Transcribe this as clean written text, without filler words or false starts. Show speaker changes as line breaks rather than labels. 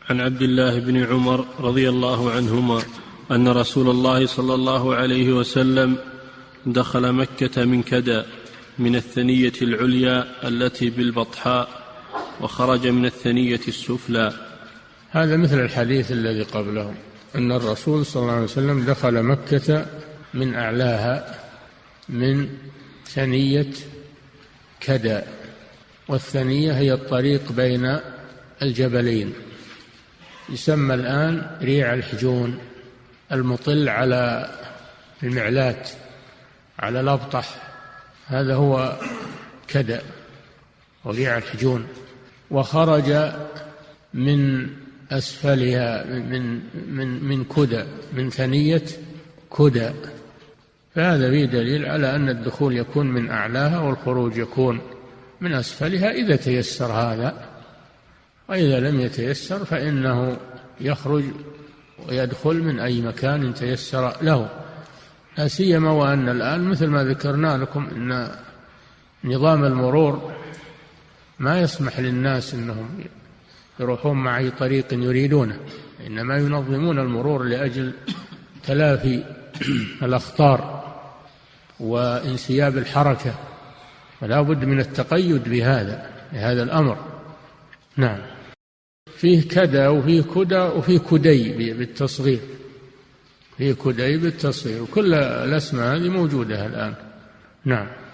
عن عبد الله بن عمر رضي الله عنهما أن رسول الله صلى الله عليه وسلم دخل مكة من كدى من الثنية العليا التي بالبطحاء وخرج من الثنية السفلى.
هذا مثل الحديث الذي قبله، أن الرسول صلى الله عليه وسلم دخل مكة من أعلاها من ثنية كدى، والثنية هي الطريق بين الجبلين، يسمى الآن ريع الحجون، المطل على المعلات على الأبطح، هذا هو كدى وريع الحجون. وخرج من أسفلها من كدى، من ثنية كدى، فهذا فيه دليل على أن الدخول يكون من أعلاها والخروج يكون من أسفلها إذا تيسر هذا، وإذا لم يتيسر فإنه يخرج ويدخل من أي مكان تيسر له، لا سيما وأن الآن مثل ما ذكرنا لكم أن نظام المرور ما يسمح للناس أنهم يروحون مع أي طريق يريدونه، إنما ينظمون المرور لأجل تلافي الأخطار وانسياب الحركة، ولا بد من التقيد بهذا الأمر. نعم. فيه كدى وفيه كدى وفيه كدي بالتصغير، فيه كدي بالتصغير، وكل الأسماء هذه موجودة الآن. نعم.